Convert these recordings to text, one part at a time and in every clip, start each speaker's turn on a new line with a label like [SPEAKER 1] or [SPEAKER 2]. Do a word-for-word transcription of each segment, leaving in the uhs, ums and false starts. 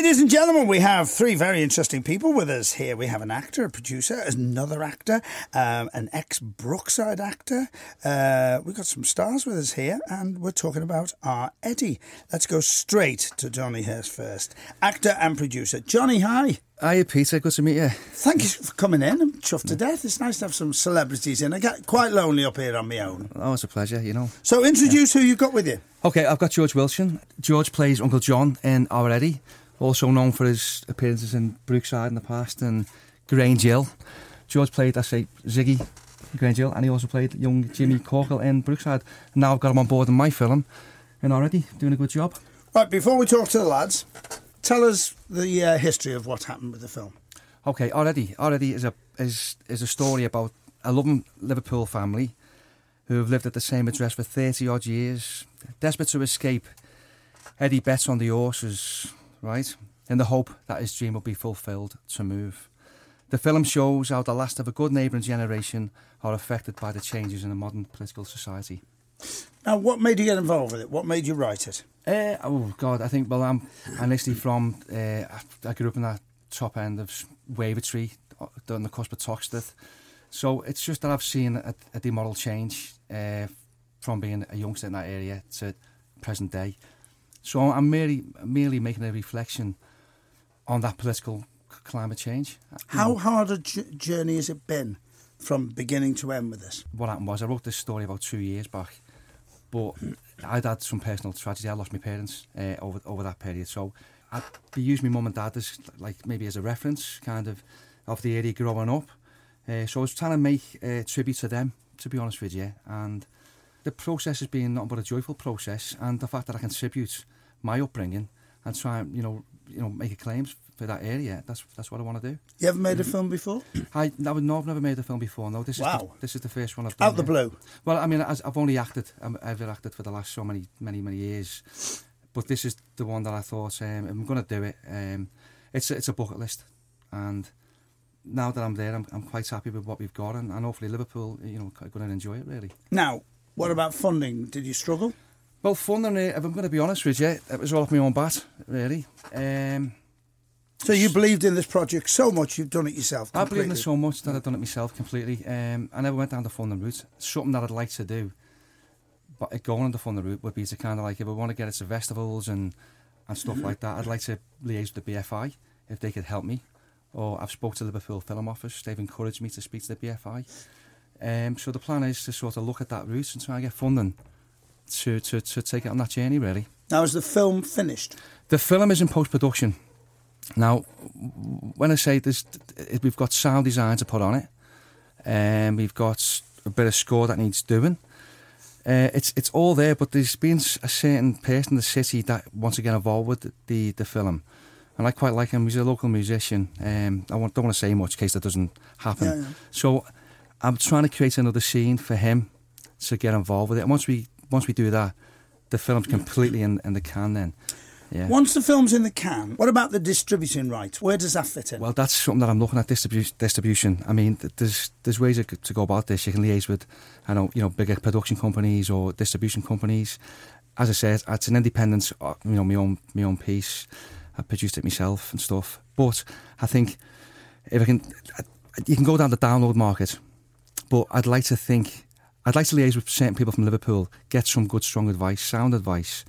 [SPEAKER 1] Ladies and gentlemen, we have three very interesting people with us here. We have an actor, a producer, another actor, um, an ex-Brookside actor. Uh, we've got some stars with us here, and we're talking about our Eddie. Let's go straight to Johnny Hirst first. Actor and producer. Johnny, hi.
[SPEAKER 2] Hi, Peter. Good to meet you.
[SPEAKER 1] Thank you for coming in. I'm chuffed to death. It's nice to have some celebrities in. I get quite lonely up here on my own.
[SPEAKER 2] Oh, it's a pleasure, you know.
[SPEAKER 1] So introduce yeah. who you've got with you.
[SPEAKER 2] OK, I've got George Wilson. George plays Uncle John in Our Eddie, also known for his appearances in Brookside in the past and Grange Hill. George played, I say, Ziggy Grange Hill, and he also played young Jimmy Corkle in Brookside. Now I've got him on board in my film in Our Eddie, doing a good job.
[SPEAKER 1] Right, before we talk to the lads, tell us the uh, history of what happened with the film.
[SPEAKER 2] OK, Our Eddie. Our Eddie is a, is, is a story about a loving Liverpool family who have lived at the same address for thirty odd years. Desperate to escape, Eddie bets on the horses, right, in the hope that his dream will be fulfilled to move. The film shows how the last of a good neighbouring generation are affected by the changes in a modern political society.
[SPEAKER 1] Now, what made you get involved with it? What made you write it?
[SPEAKER 2] Uh, oh, God, I think, well, I'm initially from, uh, I grew up in that top end of Wavertree, on the cusp of Toxteth. So it's just that I've seen a, a demodel change uh, from being a youngster in that area to present day. So I'm merely, merely making a reflection on that political climate change.
[SPEAKER 1] How
[SPEAKER 2] you know,
[SPEAKER 1] hard a j- journey has it been from beginning to end with this?
[SPEAKER 2] What happened was I wrote this story about two years back, but I'd had some personal tragedy. I lost my parents uh, over over that period. So I'd be using my mum and dad as like maybe as a reference, kind of, of the area growing up. Uh, so I was trying to make uh, tribute to them, to be honest with you, and the process has been nothing but a joyful process, and the fact that I can tribute my upbringing and try and, you know, you know, make a claims for that area, that's that's what I want to do.
[SPEAKER 1] You ever made a film before?
[SPEAKER 2] I, no, no, I've never made a film before, no. This is
[SPEAKER 1] wow.
[SPEAKER 2] the, this is the first one I've done.
[SPEAKER 1] Out the blue?
[SPEAKER 2] Well, I mean, I've only acted, I've acted for the last so many, many, many years, but this is the one that I thought, um, I'm going to do it. Um, it's, it's a bucket list, and now that I'm there, I'm, I'm quite happy with what we've got, and, and hopefully Liverpool, you know, going to enjoy it, really.
[SPEAKER 1] Now, what about funding? Did you struggle?
[SPEAKER 2] Well, funding, if I'm going to be honest with you, it was all off my own bat, really. Um,
[SPEAKER 1] so you believed in this project so much, you've done it yourself completely?
[SPEAKER 2] I believed in it so much that I've done it myself completely. Um, I never went down the funding route. Something that I'd like to do, but going on the funding route would be to kind of like, if I want to get it to festivals and, and stuff mm-hmm. like that, I'd like to liaise with the B F I, if they could help me. Or I've spoke to the Liverpool Film Office, they've encouraged me to speak to the B F I. Um, so the plan is to sort of look at that route and try and get funding to, to, to take it on that journey, really.
[SPEAKER 1] Now, is the film finished?
[SPEAKER 2] The film is in post-production. Now, when I say this, we've got sound design to put on it, and um, we've got a bit of score that needs doing. Uh, it's it's all there, but there's been a certain person in the city that wants to get involved with the, the film. And I quite like him. He's a local musician. Um, I don't want to say much in case that doesn't happen.
[SPEAKER 1] Yeah, yeah.
[SPEAKER 2] So I'm trying to create another scene for him to get involved with it. And once we once we do that, the film's completely in, in the can then. Yeah.
[SPEAKER 1] Once the film's in the can, what about the distributing rights? Where does that fit in?
[SPEAKER 2] Well, that's something that I'm looking at, distribu- distribution. I mean, there's there's ways to go about this. You can liaise with, I know, you know, bigger production companies or distribution companies. As I said, it's an independent, you know, my own my own piece. I produced it myself and stuff. But I think if I can, you can go down the download market. But I'd like to think, I'd like to liaise with certain people from Liverpool, get some good, strong advice, sound advice.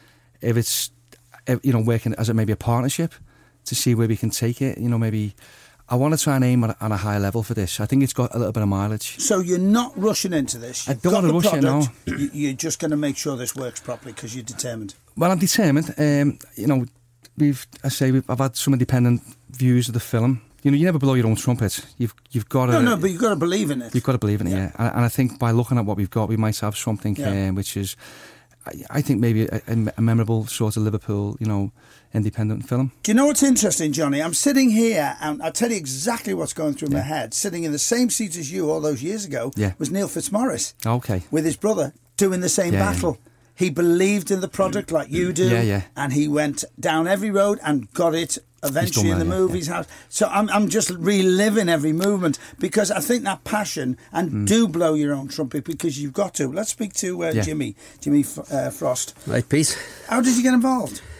[SPEAKER 2] If it's, you know, working as a, maybe a partnership to see where we can take it. You know, maybe I want to try and aim at, at a high level for this. I think it's got a little bit of mileage.
[SPEAKER 1] So you're not rushing into this. You've
[SPEAKER 2] I don't want to rush
[SPEAKER 1] product,
[SPEAKER 2] it, no.
[SPEAKER 1] You're just going to make sure this works properly because you're determined.
[SPEAKER 2] Well, I'm determined. Um, you know, we've, I say, we've, I've had some independent views of the film. You know, you never blow your own trumpet. You've you've got to.
[SPEAKER 1] No, no, but you've got to believe in it.
[SPEAKER 2] You've got to believe in it, yeah. yeah. And, and I think by looking at what we've got, we might have something
[SPEAKER 1] yeah.
[SPEAKER 2] um, which is, I, I think maybe a, a memorable sort of Liverpool, you know, independent film.
[SPEAKER 1] Do you know what's interesting, Johnny? I'm sitting here and I'll tell you exactly what's going through yeah. my head. Sitting in the same seat as you all those years ago
[SPEAKER 2] yeah.
[SPEAKER 1] was Neil Fitzmaurice.
[SPEAKER 2] Okay.
[SPEAKER 1] With his brother doing the same
[SPEAKER 2] yeah,
[SPEAKER 1] battle.
[SPEAKER 2] Yeah.
[SPEAKER 1] He believed in the product like you do.
[SPEAKER 2] Yeah, yeah.
[SPEAKER 1] And he went down every road and got it eventually in the
[SPEAKER 2] well,
[SPEAKER 1] movies
[SPEAKER 2] yeah,
[SPEAKER 1] house. So I'm I'm just reliving every movement because I think that passion, and
[SPEAKER 2] mm.
[SPEAKER 1] do blow your own trumpet because you've got to. Let's speak to uh,
[SPEAKER 2] yeah.
[SPEAKER 1] Jimmy, Jimmy uh, Frost.
[SPEAKER 3] Right, Pete.
[SPEAKER 1] How did you get involved?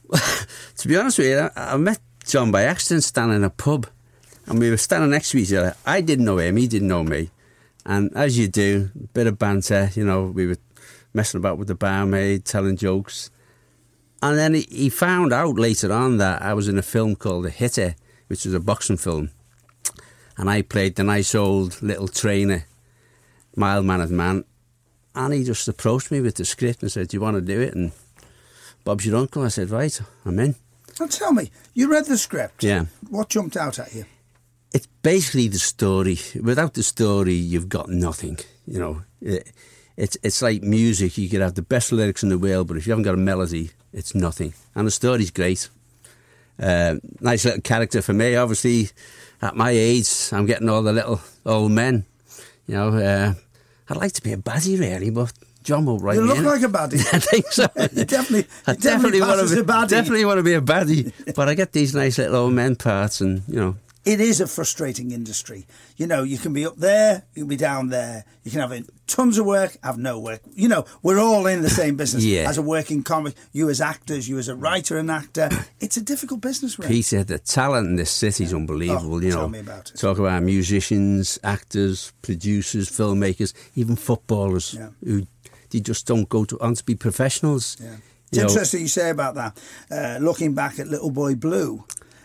[SPEAKER 3] To be honest with you, I, I met John by accident standing in a pub, and we were standing next to each other. I didn't know him, he didn't know me, and as you do, a bit of banter, you know, we were messing about with the barmaid, telling jokes, and then he, he found out later on that I was in a film called The Hitter, which was a boxing film, and I played the nice old little trainer, mild-mannered man, and he just approached me with the script and said, do you want to do it? And Bob's your uncle. I said, right, I'm in.
[SPEAKER 1] Now tell me, you read the script.
[SPEAKER 3] Yeah.
[SPEAKER 1] What jumped out at you?
[SPEAKER 3] It's basically the story. Without the story, you've got nothing. You know, it, it's it's like music. You could have the best lyrics in the world, but if you haven't got a melody, it's nothing. And the story's great. Uh, nice little character for me. Obviously, at my age, I'm getting all the little old men. You know, uh, I'd like to be a baddie, really, but John will write
[SPEAKER 1] You
[SPEAKER 3] me
[SPEAKER 1] look
[SPEAKER 3] in.
[SPEAKER 1] like a baddie.
[SPEAKER 3] I think so.
[SPEAKER 1] you definitely,
[SPEAKER 3] I
[SPEAKER 1] you definitely,
[SPEAKER 3] want
[SPEAKER 1] pass
[SPEAKER 3] to
[SPEAKER 1] as
[SPEAKER 3] be
[SPEAKER 1] a baddie.
[SPEAKER 3] definitely want to be a baddie, but I get these nice little old men parts, and you know.
[SPEAKER 1] It is a frustrating industry. You know, you can be up there, you can be down there. You can have tons of work, have no work. You know, we're all in the same business.
[SPEAKER 3] Yeah.
[SPEAKER 1] As a working comic, you as actors, you as a writer and actor. It's a difficult business, really.
[SPEAKER 3] Peter, the talent in this city is unbelievable.
[SPEAKER 1] Oh,
[SPEAKER 3] you
[SPEAKER 1] tell
[SPEAKER 3] know,
[SPEAKER 1] me about it.
[SPEAKER 3] Talk about musicians, actors, producers, filmmakers, even footballers
[SPEAKER 1] Yeah.
[SPEAKER 3] who they just don't go to, on to be professionals.
[SPEAKER 1] Yeah. It's
[SPEAKER 3] You know,
[SPEAKER 1] interesting you say about that. Uh, looking back at Little Boy Blue,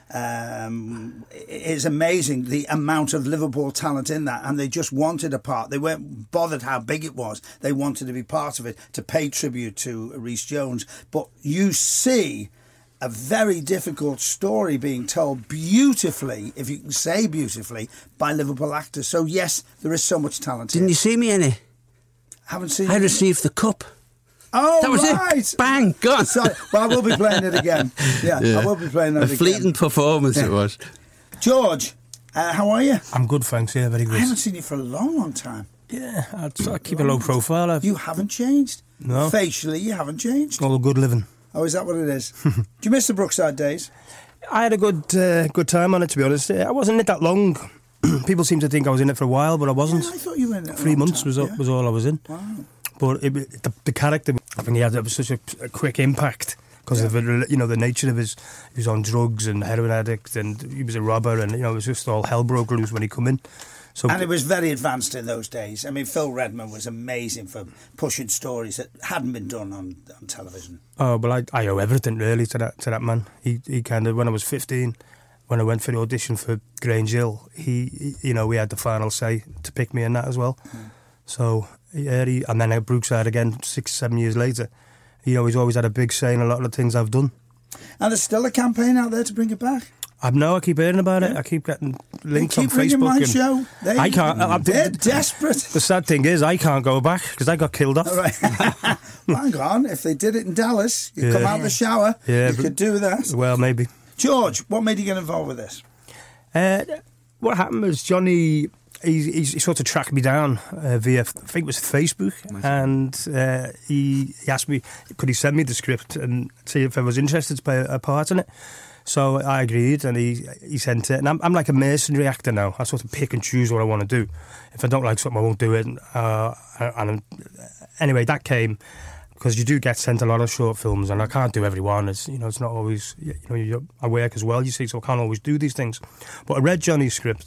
[SPEAKER 1] um, it's amazing the amount of Liverpool talent in that, and they just wanted a part. They weren't bothered how big it was. They wanted to be part of it, to pay tribute to Rhys Jones. But you see a very difficult story being told beautifully, if you can say beautifully, by Liverpool actors. So yes, there is so much talent
[SPEAKER 3] didn't
[SPEAKER 1] here.
[SPEAKER 3] you see me in it?
[SPEAKER 1] Haven't seen
[SPEAKER 3] I
[SPEAKER 1] it.
[SPEAKER 3] received the cup.
[SPEAKER 1] Oh,
[SPEAKER 3] That was
[SPEAKER 1] right.
[SPEAKER 3] it. Bang, gone.
[SPEAKER 1] Sorry. Well, I will be playing it again. Yeah,
[SPEAKER 3] Yeah.
[SPEAKER 1] I will be playing that
[SPEAKER 3] A
[SPEAKER 1] again.
[SPEAKER 3] fleeting performance
[SPEAKER 1] Yeah.
[SPEAKER 3] it was.
[SPEAKER 1] George, uh, how are you?
[SPEAKER 4] I'm good, thanks. Yeah, very
[SPEAKER 1] I
[SPEAKER 4] good.
[SPEAKER 1] haven't seen you for a long, long time.
[SPEAKER 4] Yeah, I'd, I'd keep a low profile. I've
[SPEAKER 1] You haven't changed.
[SPEAKER 4] No.
[SPEAKER 1] Facially, you haven't changed.
[SPEAKER 4] all good living.
[SPEAKER 1] Oh, is that what it is? Do you miss the Brookside days?
[SPEAKER 4] I had a good uh, good time on it, to be honest. I wasn't in it that long. People seem to think I was in it for a while, but I wasn't.
[SPEAKER 1] Yeah, I thought you were in it a
[SPEAKER 4] Three
[SPEAKER 1] long
[SPEAKER 4] months
[SPEAKER 1] time,
[SPEAKER 4] was all,
[SPEAKER 1] yeah.
[SPEAKER 4] was all I was in.
[SPEAKER 1] Wow.
[SPEAKER 4] But it, the, the character, I think he had it was such a, a quick impact because
[SPEAKER 1] Yeah.
[SPEAKER 4] of the, you know the nature of his. He was on drugs and heroin addict, and he was a robber, and you know it was just all hell broke loose when he come in. So
[SPEAKER 1] And it was very advanced in those days. I mean, Phil Redmond was amazing for pushing stories that hadn't been done on, on television.
[SPEAKER 4] Oh, well, I, I owe everything really to that to that man. He he kind of when I was fifteen, when I went for the audition for Grange Hill, he, he you know we had the final say to pick me in that as well.
[SPEAKER 1] Mm.
[SPEAKER 4] So yeah, he, and then at Brookside again six seven years later, you know he's always had a big say in a lot of the things I've done.
[SPEAKER 1] And there's still a campaign out there to bring it back.
[SPEAKER 4] I know I keep hearing about it. I keep getting links
[SPEAKER 1] They keep
[SPEAKER 4] on
[SPEAKER 1] ringing
[SPEAKER 4] Facebook.
[SPEAKER 1] my
[SPEAKER 4] and
[SPEAKER 1] show. They,
[SPEAKER 4] I can't. I,
[SPEAKER 1] They're
[SPEAKER 4] the,
[SPEAKER 1] desperate.
[SPEAKER 4] the sad thing is I can't go back because I got killed off.
[SPEAKER 1] All right. Well, hang on. If they did it in Dallas, you
[SPEAKER 4] Yeah.
[SPEAKER 1] come out the shower,
[SPEAKER 4] Yeah,
[SPEAKER 1] you
[SPEAKER 4] but-
[SPEAKER 1] could do that.
[SPEAKER 4] Well, maybe.
[SPEAKER 1] George, what made you get involved with this?
[SPEAKER 4] Uh, what happened was Johnny, he, he, he sort of tracked me down uh, via, I think it was Facebook, and uh, he, he asked me, could he send me the script and see if I was interested to play a part in it. So I agreed, and he he sent it. And I'm, I'm like a mercenary actor now. I sort of pick and choose what I want to do. If I don't like something, I won't do it. Uh, and anyway, that came because you do get sent a lot of short films, and I can't do every one. It's you know, it's not always you know, you, I work as well, you see, so I can't always do these things. But I read Johnny's script,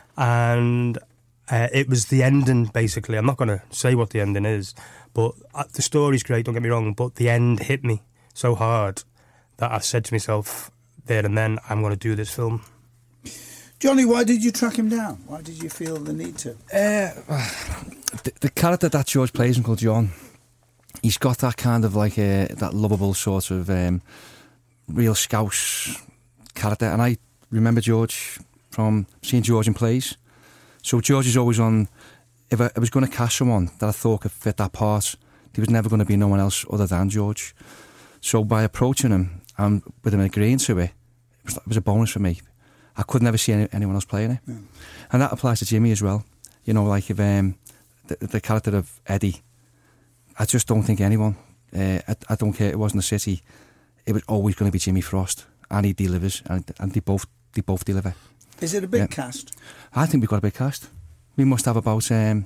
[SPEAKER 4] and uh, it was the ending basically. I'm not going to say what the ending is, but uh, the story's great. Don't get me wrong, but the end hit me so hard that I said to myself there and then, I'm going to do this film.
[SPEAKER 1] Johnny, why did you track him down? Why did you feel the need to?
[SPEAKER 2] Uh, the, the character that George plays, Uncle John, he's got that kind of like a, that lovable sort of um, real Scouse character. And I remember George from seeing George in plays. So George is always on, if I, I was going to cast someone that I thought could fit that part, there was never going to be no one else other than George. So by approaching him and with him agreeing to it, it was, it was a bonus for me. I could never see any, anyone else playing it. Yeah. And that applies to Jimmy as well. You know, like if um, the, the character of Eddie, I just don't think anyone, uh, I, I don't care, it wasn't the city, it was always going to be Jimmy Frost. And he delivers, and, and they both they both deliver.
[SPEAKER 1] Is it a big
[SPEAKER 2] yeah.
[SPEAKER 1] cast?
[SPEAKER 2] I think we've got a big cast. We must have about, um,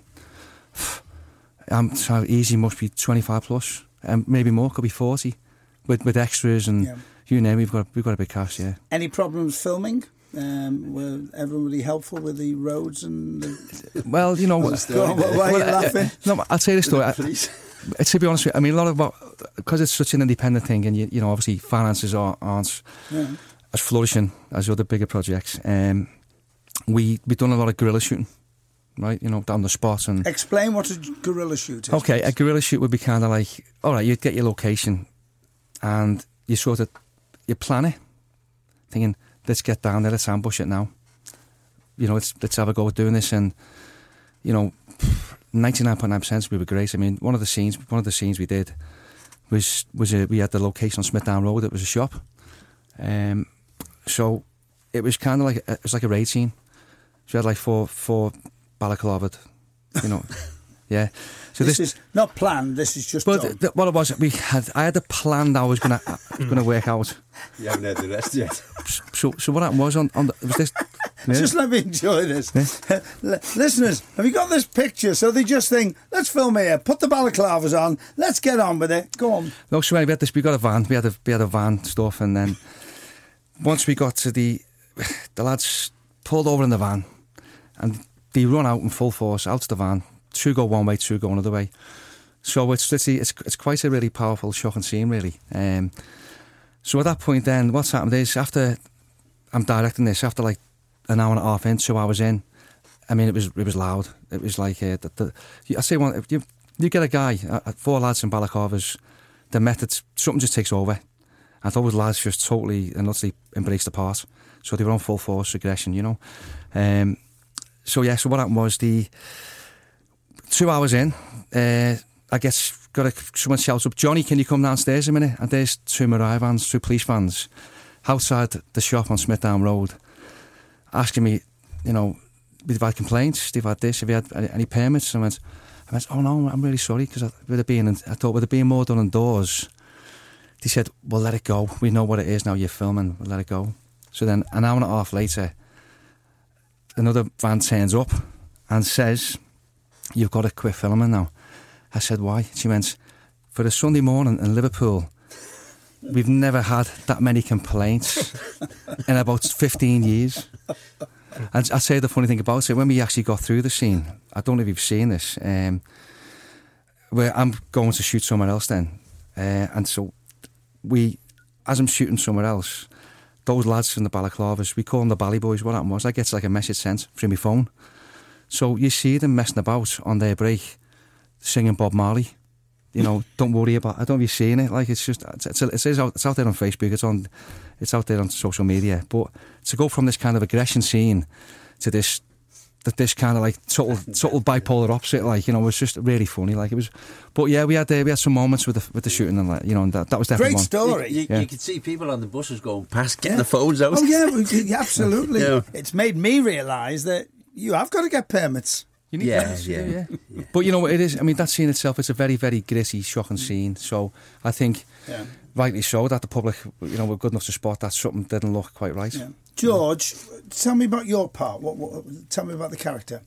[SPEAKER 2] um, so easy must be twenty-five plus, and um, maybe more, could be forty, with, with extras and,
[SPEAKER 1] yeah.
[SPEAKER 2] you name it, we've got we've got a big cast. Yeah.
[SPEAKER 1] Any problems filming? Um, were everybody helpful with the roads and the...
[SPEAKER 2] Well, you know,
[SPEAKER 1] Go on, why are you
[SPEAKER 2] well,
[SPEAKER 1] laughing?
[SPEAKER 2] Uh, no, I'll tell you this story. I, to be honest with you, I mean, a lot of because it's such an independent thing, and you, you know, obviously finances are, aren't
[SPEAKER 1] yeah.
[SPEAKER 2] as flourishing as other bigger projects. Um, we we've done a lot of guerrilla shooting, right? You know, down the spot and.
[SPEAKER 1] Explain what a guerrilla shoot is.
[SPEAKER 2] Okay,
[SPEAKER 1] please.
[SPEAKER 2] a guerrilla shoot would be kind of like, all right, you'd get your location, and you sort of you plan it, thinking, let's get down there, let's ambush it now. You know, let's let's have a go at doing this, and you know, ninety-nine point nine percent we were great. I mean, one of the scenes, one of the scenes we did was was a, we had the location on Smithdown Road. It was a shop, um, so it was kind of like a, it was like a raid scene. So we had like four four balaclavaed, you know, yeah. So
[SPEAKER 1] this,
[SPEAKER 2] this
[SPEAKER 1] is not planned. This is just.
[SPEAKER 2] Well,
[SPEAKER 1] done.
[SPEAKER 2] th- th- what it was, we had I had a plan that I was gonna uh, gonna work out.
[SPEAKER 3] You haven't heard the rest yet.
[SPEAKER 2] So, so what happened was on on the, it was this. Yeah.
[SPEAKER 1] Just let me enjoy this.
[SPEAKER 2] Yeah.
[SPEAKER 1] Listeners, have you got this picture? So they just think, let's film here, put the balaclavas on, let's get on with it. Go on.
[SPEAKER 2] No, so anyway, we had this. We got a van. We had a we had a van stuff, and then once we got to the, the lads pulled over in the van, and they run out in full force out to the van. Two go one way, two go another way. So it's it's it's, it's quite a really powerful, shocking scene, really. Um, so at that point, then what's happened is after I'm directing this, after like an hour and a half in, two hours in, I mean, it was it was loud. It was like uh, the, the, I say one. If you you get a guy, uh, four lads in balaclavas, the method something just takes over, and those lads just totally and utterly embraced the part. So they were on full force aggression, you know. Um, so yeah, so what happened was the two hours in, uh, I guess got a, someone shouts up, Johnny, can you come downstairs a minute? And there's two Mariah vans, two police vans, outside the shop on Smithdown Road, asking me, you know, they've had complaints, they've had this, have you had any, any permits? And I went, I went, oh no, I'm really sorry, because with it being, I thought with it being more done indoors, they said, well, let it go. We know what it is now, you're filming, we'll let it go. So then an hour and a half later, another van turns up and says, you've got to quit filming now. I said, why? She went, for a Sunday morning in Liverpool, we've never had that many complaints in about fifteen years. And I say the funny thing about it, when we actually got through the scene, I don't know if you've seen this, um, where I'm going to shoot somewhere else then. Uh, and so we, as I'm shooting somewhere else, those lads in the balaclavas, we call them the Bally Boys. What happened was I get like a message sent through my phone. So you see them messing about on their break, singing Bob Marley. You know, don't worry about it. I don't know if you've seen it. Like, it's just, it's, it's, it's, it's, out, it's out there on Facebook, it's on, it's out there on social media. But to go from this kind of aggression scene to this, that this kind of like total, total bipolar opposite, like, you know, it was just really funny. Like, it was, but yeah, we had uh, we had some moments with the with the shooting and like, you know, and that, that was definitely
[SPEAKER 1] Great
[SPEAKER 2] one.
[SPEAKER 1] story.
[SPEAKER 3] You, you,
[SPEAKER 2] Yeah.
[SPEAKER 3] you could see people on the buses going past, getting
[SPEAKER 1] Yeah.
[SPEAKER 3] the phones out.
[SPEAKER 1] Oh yeah, we- yeah, absolutely.
[SPEAKER 3] Yeah.
[SPEAKER 1] It's made me realise that you have got to get permits.
[SPEAKER 2] You need
[SPEAKER 3] Yeah,
[SPEAKER 2] permits, you
[SPEAKER 3] yeah.
[SPEAKER 2] do, yeah. But you know, it is. I mean, that scene itself, it's a very, very gritty, shocking scene. So I think,
[SPEAKER 1] Yeah.
[SPEAKER 2] rightly so, that the public, you know, were good enough to spot that something didn't look quite right.
[SPEAKER 1] Yeah. George, tell me about your part. What, what? Tell me about the character.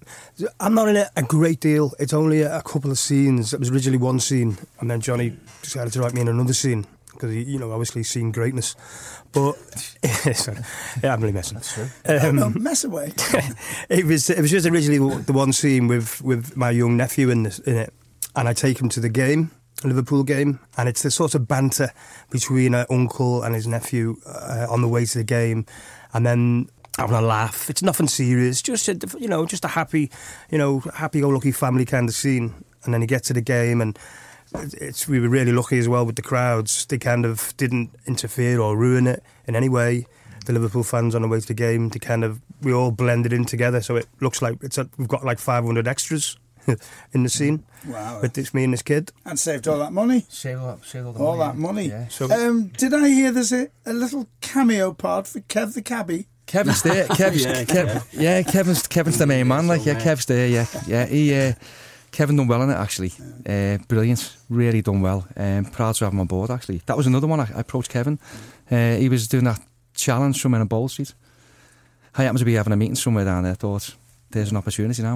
[SPEAKER 4] I'm not in it a great deal. It's only a couple of scenes. It was originally one scene, and then Johnny decided to write me in another scene because he, you know, obviously seen greatness. But sorry, yeah, I'm really messing. That's true. Um,
[SPEAKER 1] no, mess away.
[SPEAKER 4] it was it was just originally the one scene with, with my young nephew in this, in it, and I take him to the game, a Liverpool game, and it's the sort of banter between an uncle and his nephew uh, on the way to the game, and then having a laugh. It's nothing serious, just a, you know, just a happy, you know, happy-go-lucky family kind of scene. And then you get to the game, and it's we were really lucky as well with the crowds. They kind of didn't interfere or ruin it in any way. The Liverpool fans on the way to the game, they kind of we all blended in together, so it looks like it's a, we've got like five hundred extras in the scene.
[SPEAKER 1] Wow.
[SPEAKER 4] With this me and this kid.
[SPEAKER 1] And saved all that money.
[SPEAKER 2] Save all that, save all the
[SPEAKER 1] All
[SPEAKER 2] money.
[SPEAKER 1] that money.
[SPEAKER 2] Yeah.
[SPEAKER 4] So
[SPEAKER 1] Um, did I hear there's a, a little cameo part for Kev the cabbie?
[SPEAKER 2] Kevin's there. Kev's,
[SPEAKER 3] Yeah,
[SPEAKER 2] Kev, yeah, Kevin's Kevin's the main man. Like, yeah, Kev's there. Yeah, yeah. He, uh, Kevin done well in it actually. Uh, brilliant, really done well. Um, proud to have him on board actually. That was another one I, I approached Kevin. Uh, he was doing that challenge somewhere in Bold Street. I happened to be having a meeting somewhere down there. Thought there's an opportunity now.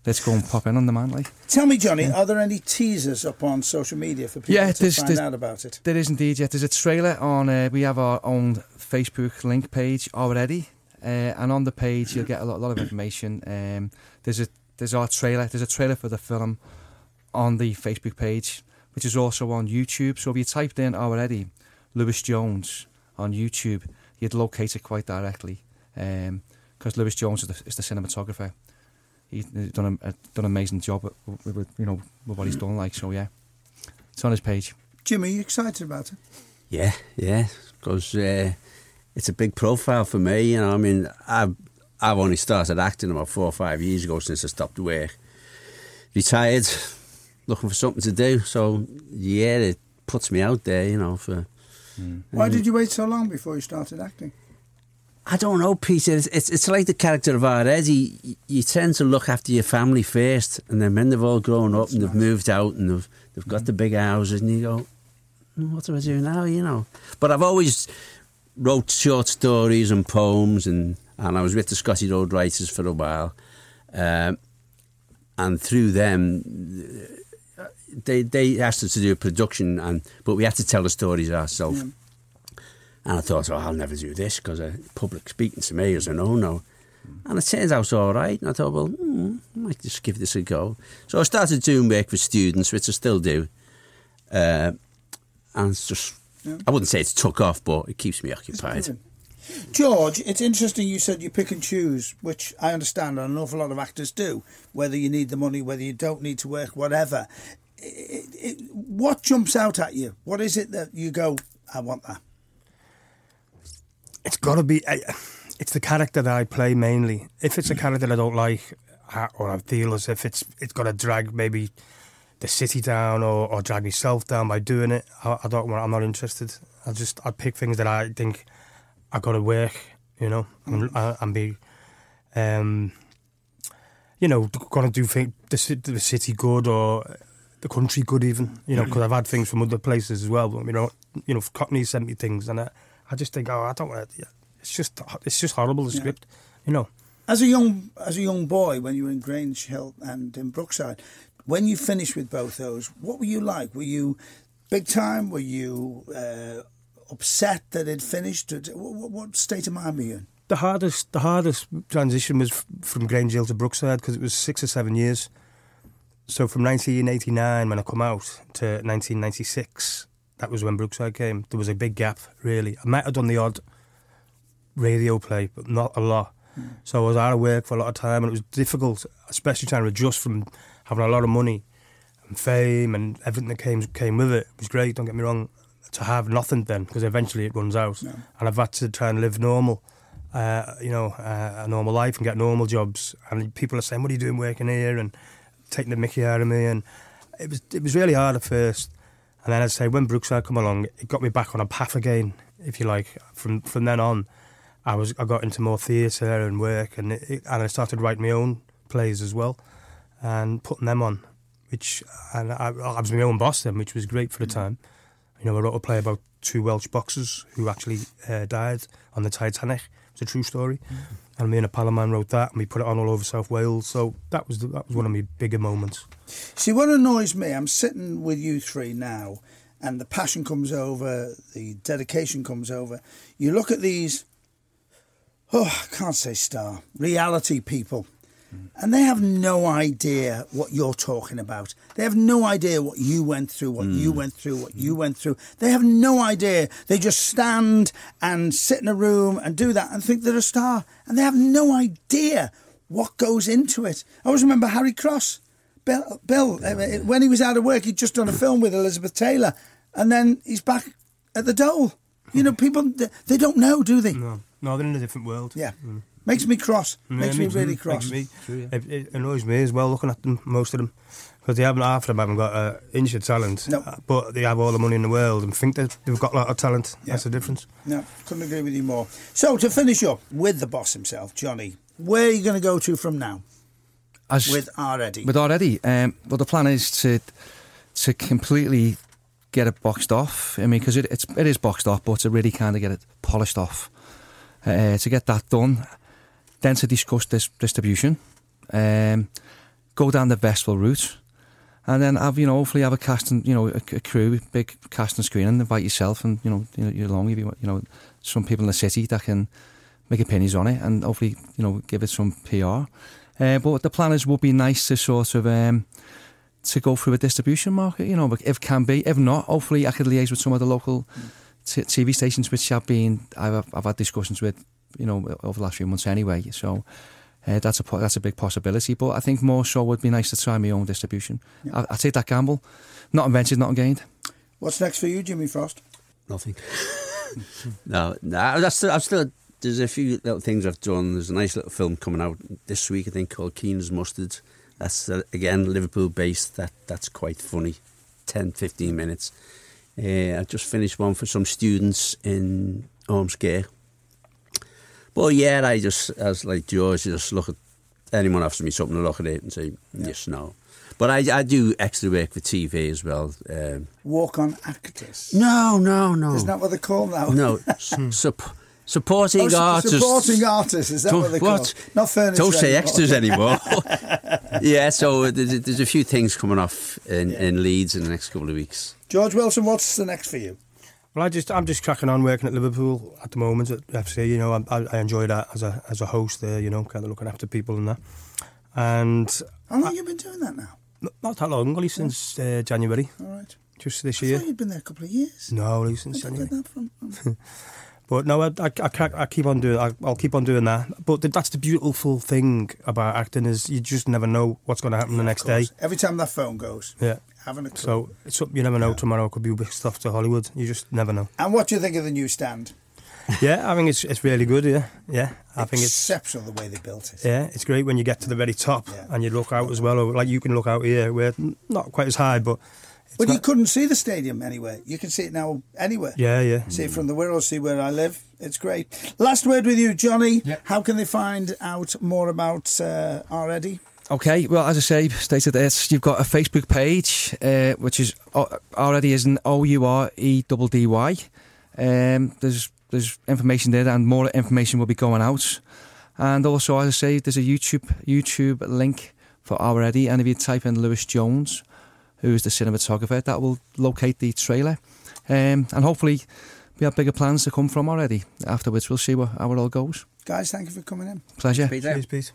[SPEAKER 2] let's go and pop in on demand. Like,
[SPEAKER 1] Tell me, Johnny,
[SPEAKER 2] Yeah.
[SPEAKER 1] are there any teasers up on social media for people
[SPEAKER 2] Yeah,
[SPEAKER 1] to
[SPEAKER 2] there's-
[SPEAKER 1] find
[SPEAKER 2] there's-
[SPEAKER 1] out about it?
[SPEAKER 2] there is indeed. Yeah, there's a trailer on. Uh, we have our own Facebook link page already, uh, and on the page you'll get a lot, lot of information. Um, there's a there's our trailer. There's a trailer for the film on the Facebook page, which is also on YouTube. So if you typed in already Lewis Jones on YouTube, you'd locate it quite directly. Because um, Lewis Jones is the, is the cinematographer. He's done a, a done an amazing job with, with, with you know with what he's done. Like, so yeah, it's on his page.
[SPEAKER 1] Jim, are you excited about it?
[SPEAKER 3] Yeah, yeah, because uh, it's a big profile for me. You know, I mean, I've I've only started acting about four or five years ago since I stopped work, retired, looking for something to do. So yeah, it puts me out there. You know, for
[SPEAKER 2] Mm.
[SPEAKER 1] Why did you wait so long before you started acting?
[SPEAKER 3] I don't know, Peter. It's, it's it's like the character of our Eddie. You, you tend to look after your family first, and then when they've all grown up
[SPEAKER 1] That's
[SPEAKER 3] and they've
[SPEAKER 1] nice.
[SPEAKER 3] moved out and they've they've got the big houses, and you go, "Hmm, what do I do now? You know. But I've always wrote short stories and poems, and, and I was with the Scotty Road Writers for a while, um, and through them, they they asked us to do a production, and but we had to tell the stories ourselves.
[SPEAKER 1] Yeah.
[SPEAKER 3] And I thought, oh, I'll never do this because uh, public speaking to me is a no-no. And it turns out all right. And I thought, well, hmm, I might just give this a go. So I started doing work with students, which I still do. Uh, and it's just,
[SPEAKER 1] Yeah.
[SPEAKER 3] I wouldn't say it's took off, but it keeps me
[SPEAKER 1] It's
[SPEAKER 3] occupied.
[SPEAKER 1] brilliant. George, it's interesting you said you pick and choose, which I understand and an awful lot of actors do, whether you need the money, whether you don't need to work, whatever. It, it, what jumps out at you? What is it that you go, I want that?
[SPEAKER 4] It's got to be. I, it's the character that I play mainly. If it's a character I don't like, I- or I feel as if it's it's got to drag maybe the city down or, or drag myself down by doing it, I, I don't want. I'm not interested. I just I pick things that I think I got to work. You know, and, and be, um, you know, going to do thing, the ci- the city good or the country good even. You know, because I've had things from other places as well. You know, you know, Cockney sent me things and. I, I just think, oh, I don't want to. It's just, it's just horrible. The
[SPEAKER 1] Yeah.
[SPEAKER 4] script, you know.
[SPEAKER 1] As a young as a young boy, when you were in Grange Hill and in Brookside, when you finished with both those, what were you like? Were you big time? Were you uh, upset that it finished? What, what state of mind were you in?
[SPEAKER 4] The hardest, the hardest transition was f- from Grange Hill to Brookside because it was six or seven years. So from nineteen eighty-nine when I come out to nineteen ninety-six, that was when Brookside came. There was a big gap, really. I might have done the odd radio play, but not a lot. Mm. So I was out of work for a lot of time, and it was difficult, especially trying to adjust from having a lot of money and fame and everything that came came with it. It was great, don't get me wrong, to have nothing then, because eventually it runs out.
[SPEAKER 1] No.
[SPEAKER 4] And I've had to try and live normal, uh, you know, uh, a normal life and get normal jobs. And people are saying, what are you doing working here? And taking the mickey out of me. And it was it was really hard at first. And then I'd say when Brookside come along, it got me back on a path again, if you like. From from then on, I was I got into more theatre and work, and it, and I started writing my own plays as well, and putting them on, which and I, I was my own boss then, which was great for the time. You know, I wrote a play about two Welsh boxers who actually uh, died on the Titanic. It's a true story, mm. and me and a pal of mine wrote that, and we put it on all over South Wales. So that was the, that was one of my bigger moments.
[SPEAKER 1] See, what annoys me, I'm sitting with you three now, and the passion comes over, the dedication comes over. You look at these, oh, I can't say star, reality people, mm. and they have no idea what you're talking about. They have no idea what you went through, what mm. you went through, what mm. you went through. They have no idea. They just stand and sit in a room and do that and think they're a star, and they have no idea what goes into it. I always remember Harry Cross. Bill, Bill uh, when he was out of work, he'd just done a film with Elizabeth Taylor, and then he's back at the Dole. You know, people, they, they don't know, do they?
[SPEAKER 4] No, no, they're in a different world.
[SPEAKER 1] Yeah.
[SPEAKER 4] Mm.
[SPEAKER 1] Makes me cross.
[SPEAKER 4] Yeah,
[SPEAKER 1] makes me really cross.
[SPEAKER 4] Makes me, True, yeah. it, it annoys me as well, looking at them, most of them. Because they haven't, half of them haven't got an uh, inch of talent,
[SPEAKER 1] no.
[SPEAKER 4] uh, but they have all the money in the world and think that they've got a lot of talent. Yeah. That's the difference.
[SPEAKER 1] No, couldn't agree with you more. So, to finish up with the boss himself, Johnny, where are you going to go to from now? As with our Eddie.
[SPEAKER 2] With our Eddie. Um, well, the plan is to to completely get it boxed off. I mean, because it, it's, it is boxed off, but to really kind of get it polished off. Uh, to get that done, then to discuss this distribution. Um, go down the festival route, and then have, you know, hopefully have a casting, you know, a, a crew, big casting screen, and invite yourself and, you know, you know, you're along, if you, you know, some people in the city that can make opinions on it, and hopefully, you know, give it some P R. Uh, but the plan is, would be nice to sort of um, to go through a distribution market, you know, if can be. If not, hopefully I could liaise with some of the local t- T V stations, which I've been, I've, I've had discussions with, you know, over the last few months anyway. So uh, that's a that's a big possibility. But I think more so would be nice to try my own distribution. Yeah. I, I take that gamble. Not invented, not gained.
[SPEAKER 1] What's next for you, Jimmy Frost?
[SPEAKER 3] Nothing. no, no, that's still, I'm still. There's a few little things I've done. There's a nice little film coming out this week, I think, called Keen's Mustard. That's uh, again Liverpool based. That that's quite funny. ten, fifteen minutes. Uh, I just finished one for some students in Ormskirk. But yeah, I just, as like George, just look at anyone offers me something to look at it and say yeah. yes, no. But I, I do extra work for T V as well. Um,
[SPEAKER 1] Walk on actors.
[SPEAKER 3] No, no, no.
[SPEAKER 1] Isn't that what they call now?
[SPEAKER 3] No, sup, supporting
[SPEAKER 1] oh,
[SPEAKER 3] artists.
[SPEAKER 1] Supporting artists. Is that what they call?
[SPEAKER 3] What?
[SPEAKER 1] Not furniture.
[SPEAKER 3] Don't say
[SPEAKER 1] anymore.
[SPEAKER 3] extras anymore. Yeah, so there's, there's a few things coming off in, yeah. in Leeds in the next couple of weeks.
[SPEAKER 1] George Wilson, what's the next for you?
[SPEAKER 4] Well, I just I'm just cracking on working at Liverpool at the moment at F C. You know, I, I enjoy that as a as a host there. You know, kind of looking after people and that. And
[SPEAKER 1] how long
[SPEAKER 4] I,
[SPEAKER 1] have you been doing that now?
[SPEAKER 4] Not that long, only since uh, January.
[SPEAKER 1] All right.
[SPEAKER 4] Just this
[SPEAKER 1] I
[SPEAKER 4] year.
[SPEAKER 1] I thought you'd been there a couple of years.
[SPEAKER 4] No, only since
[SPEAKER 1] Where
[SPEAKER 4] January.
[SPEAKER 1] That from?
[SPEAKER 4] But no, I, I, I, I keep on doing. I, I'll keep on doing that. But that's the beautiful thing about acting is you just never know what's going to happen
[SPEAKER 1] yeah,
[SPEAKER 4] the next day.
[SPEAKER 1] Every time that phone goes,
[SPEAKER 4] yeah,
[SPEAKER 1] having a clue.
[SPEAKER 4] So it's something you never know.
[SPEAKER 1] Yeah.
[SPEAKER 4] Tomorrow could be big stuff to Hollywood. You just never know.
[SPEAKER 1] And what do you think of the new stand?
[SPEAKER 4] Yeah, I think it's it's really good. Yeah, yeah. I
[SPEAKER 1] it's
[SPEAKER 4] think it's
[SPEAKER 1] exceptional the way they built it.
[SPEAKER 4] Yeah, it's great when you get to the very top
[SPEAKER 1] yeah.
[SPEAKER 4] and you look out as well. Like you can look out here, where not quite as high, but.
[SPEAKER 1] But you couldn't see the stadium anywhere. You can see it now anywhere.
[SPEAKER 4] Yeah, yeah.
[SPEAKER 1] See it from the Wirral, see where I live. It's great. Last word with you, Johnny.
[SPEAKER 2] Yeah.
[SPEAKER 1] How can they find out more about uh, Already?
[SPEAKER 2] Okay, well, as I say, stated this, you've got a Facebook page, uh, which is Already is an O U R E D D Y. Um, there's there's information there, and more information will be going out. And also, as I say, there's a YouTube YouTube link for Already, and if you type in Lewis Jones, who's the cinematographer, that will locate the trailer. Um, and hopefully we have bigger plans to come from Already. Afterwards, we'll see what, how it all goes.
[SPEAKER 1] Guys, thank you for coming in.
[SPEAKER 2] Pleasure.
[SPEAKER 4] Cheers, Pete.